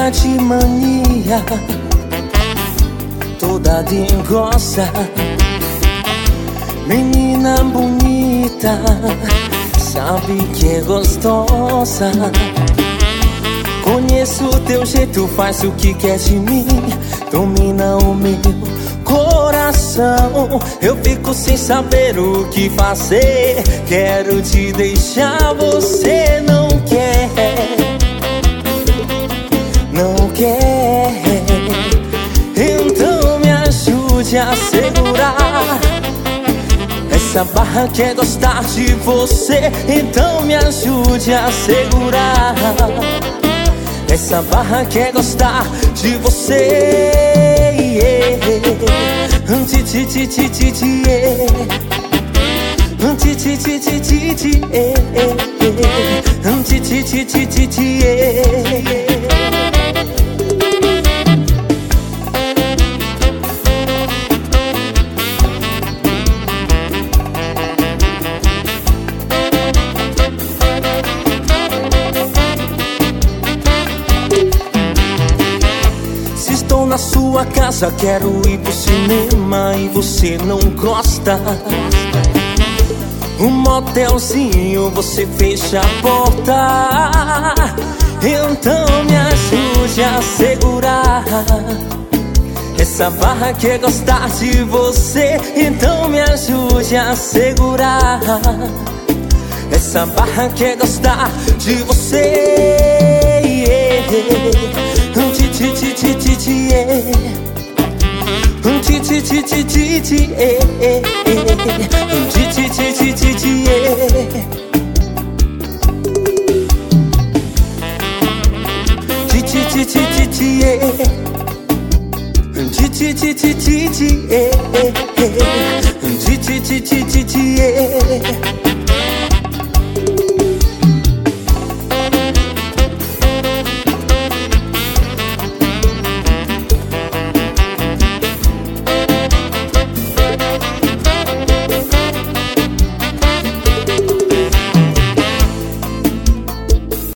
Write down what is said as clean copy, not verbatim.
cheia de mania, toda dengosa, menina bonita, sabe que é gostosa. Conheço o teu jeito, faz o que quer de mim, domina o meu coração. Eu fico sem saber o que fazer, quero te deixar, você não quer, não quer. Então me ajude a segurar essa barra, quer gostar de você. Então me ajude a segurar essa barra, quer gostar de você. Estou na sua casa, quero ir pro cinema e você não gosta. Um motelzinho, você fecha a porta. Então me ajude a segurar essa barra, quer gostar de você. Então me ajude a segurar essa barra, quer gostar de você.